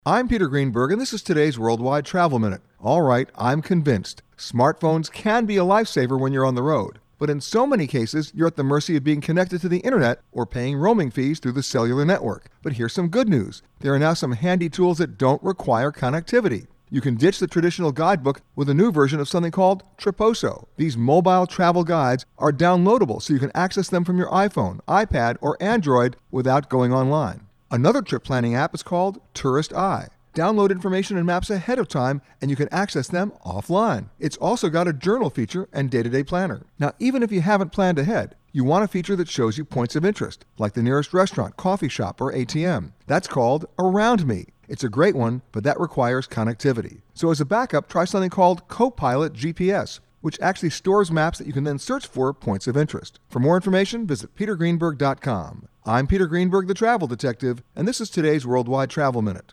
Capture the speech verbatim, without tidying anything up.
I'm Peter Greenberg, and this is today's Worldwide Travel Minute. All right, I'm convinced. Smartphones can be a lifesaver when you're on the road. But in so many cases, you're at the mercy of being connected to the internet or paying roaming fees through the cellular network. But here's some good news. There are now some handy tools that don't require connectivity. You can ditch the traditional guidebook with a new version of something called Triposo. These mobile travel guides are downloadable so you can access them from your iPhone, iPad, or Android without going online. Another trip planning app is called Tourist Eye. Download information and maps ahead of time, and you can access them offline. It's also got a journal feature and day-to-day planner. Now, even if you haven't planned ahead, you want a feature that shows you points of interest, like the nearest restaurant, coffee shop, or A T M. That's called Around Me. It's a great one, but that requires connectivity. So as a backup, try something called Copilot G P S, which actually stores maps that you can then search for points of interest. For more information, visit peter greenberg dot com. I'm Peter Greenberg, the Travel Detective, and this is today's Worldwide Travel Minute.